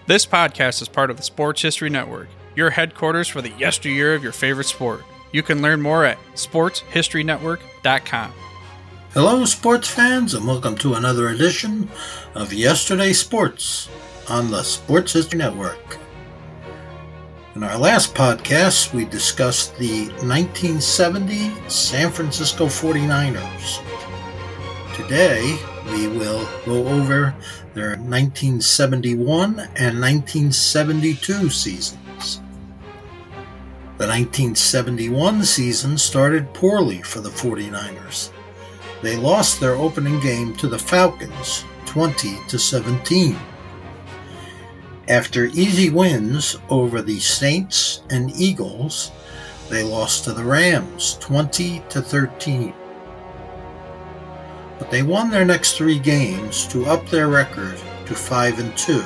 This podcast is part of the Sports History Network, your headquarters for the yesteryear of your favorite sport. You can learn more at sportshistorynetwork.com. Hello, sports fans, and welcome to another edition of Yesterday Sports on the Sports History Network. In our last podcast, we discussed the 1970 San Francisco 49ers. Today, we will go over their 1971 and 1972 seasons. The 1971 season started poorly for the 49ers. They lost their opening game to the Falcons, 20-17. After easy wins over the Saints and Eagles, they lost to the Rams, 20-13. But they won their next three games to up their record to 5-2.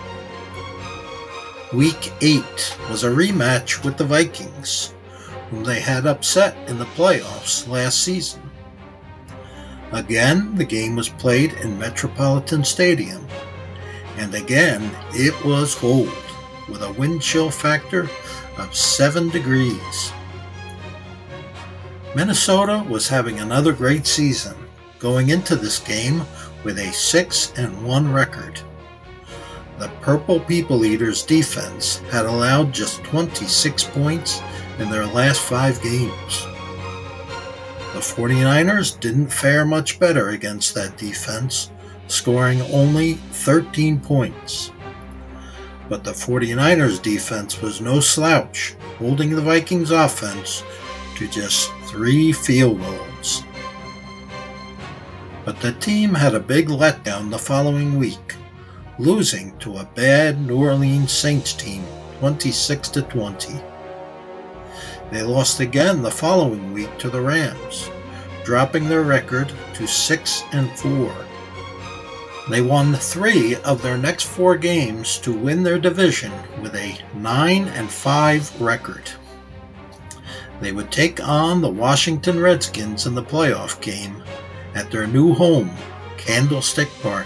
Week 8 was a rematch with the Vikings, whom they had upset in the playoffs last season. Again, the game was played in Metropolitan Stadium, and again, it was cold, with a wind chill factor of 7 degrees. Minnesota was having another great season, going into this game with a 6-1 record. The Purple People Eaters defense had allowed just 26 points in their last 5 games. The 49ers didn't fare much better against that defense, scoring only 13 points. But the 49ers defense was no slouch, holding the Vikings offense to just 3 field goals. But the team had a big letdown the following week, losing to a bad New Orleans Saints team, 26-20. They lost again the following week to the Rams, dropping their record to 6-4. They won 3 of their next 4 games to win their division with a 9-5 record. They would take on the Washington Redskins in the playoff game at their new home, Candlestick Park.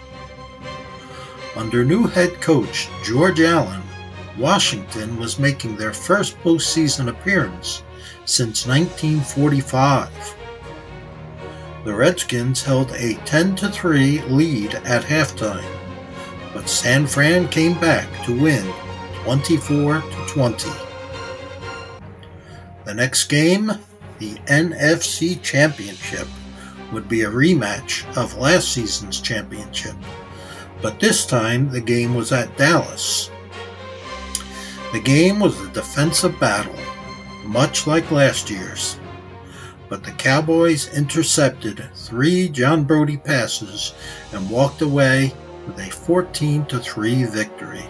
Under new head coach George Allen, Washington was making their first postseason appearance since 1945. The Redskins held a 10-3 lead at halftime, but San Fran came back to win 24-20. The next game, the NFC Championship, would be a rematch of last season's championship, but this time the game was at Dallas. The game was a defensive battle, much like last year's, but the Cowboys intercepted 3 John Brodie passes and walked away with a 14-3 victory.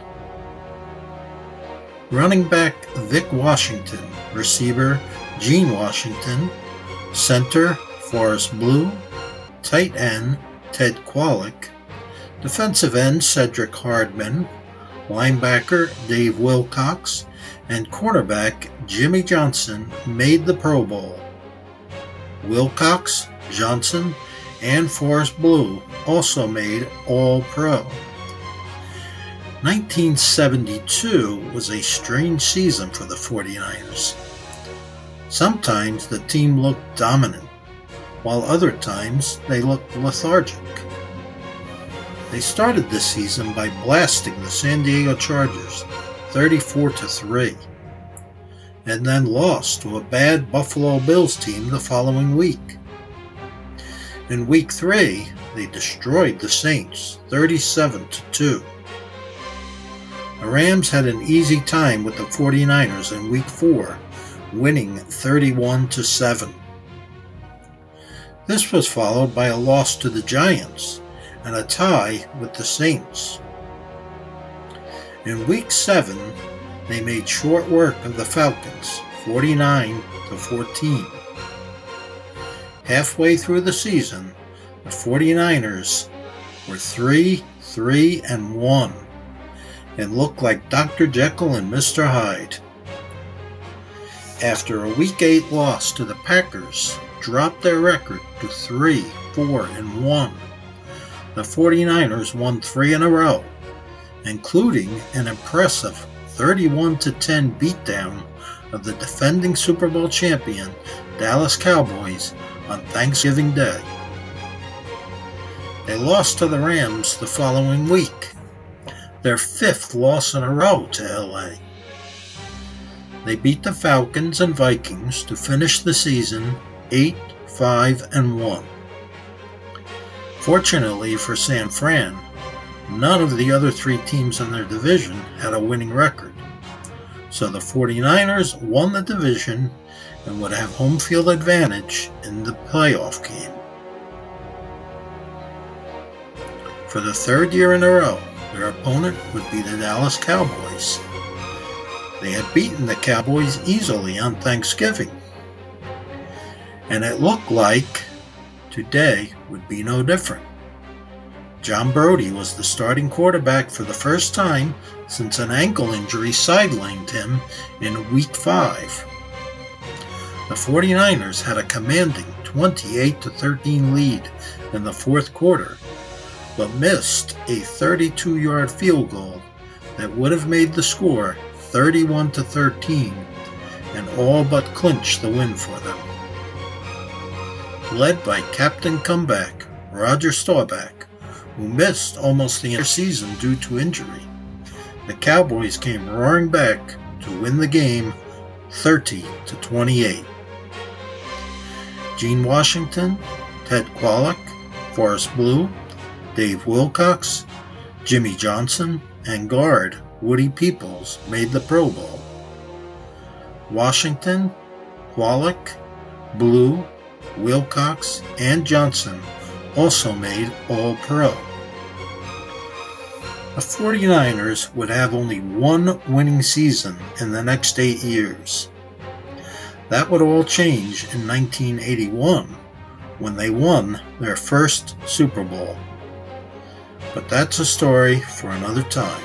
Running back Vic Washington, receiver Gene Washington, center Forrest Blue, tight end Ted Kwolek, defensive end Cedric Hardman, linebacker Dave Wilcox, and cornerback Jimmy Johnson made the Pro Bowl. Wilcox, Johnson, and Forrest Blue also made All-Pro. 1972 was a strange season for the 49ers. Sometimes the team looked dominant, while other times they looked lethargic. They started this season by blasting the San Diego Chargers 34-3, and then lost to a bad Buffalo Bills team the following week. In Week 3, they destroyed the Saints 37-2. The Rams had an easy time with the 49ers in Week 4, winning 31-7. This was followed by a loss to the Giants and a tie with the Saints. In Week 7, they made short work of the Falcons, 49-14. Halfway through the season, the 49ers were 3-1 and looked like Dr. Jekyll and Mr. Hyde. After a Week 8 loss to the Packers, dropped their record to 3-4-1. The 49ers won 3 in a row including an impressive 31-10 beatdown of the defending Super Bowl champion Dallas Cowboys on Thanksgiving Day. They lost to the Rams the following week, their 5th loss in a row to LA. They beat the Falcons and Vikings to finish the season 8-5-1. Fortunately for San Fran, none of the other 3 teams in their division had a winning record, so the 49ers won the division and would have home field advantage in the playoff game. For the 3rd year in a row, their opponent would be the Dallas Cowboys. They had beaten the Cowboys easily on Thanksgiving, and it looked like today would be no different. John Brodie was the starting quarterback for the first time since an ankle injury sidelined him in Week 5. The 49ers had a commanding 28-13 lead in the 4th quarter, but missed a 32-yard field goal that would have made the score 31-13 and all but clinched the win for them. Led by Captain Comeback Roger Staubach, who missed almost the entire season due to injury, the Cowboys came roaring back to win the game 30-28. Gene Washington, Ted Kwolek, Forrest Blue, Dave Wilcox, Jimmy Johnson, and guard Woody Peoples made the Pro Bowl. Washington, Kwolek, Blue, Wilcox, and Johnson also made All-Pro. The 49ers would have only one winning season in the next 8 years. That would all change in 1981 when they won their first Super Bowl. But that's a story for another time.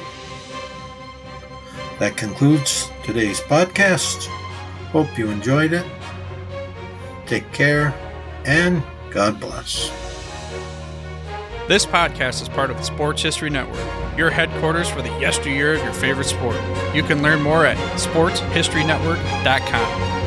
That concludes today's podcast. Hope you enjoyed it. Take care, and God bless. This podcast is part of the Sports History Network, your headquarters for the yesteryear of your favorite sport. You can learn more at sportshistorynetwork.com.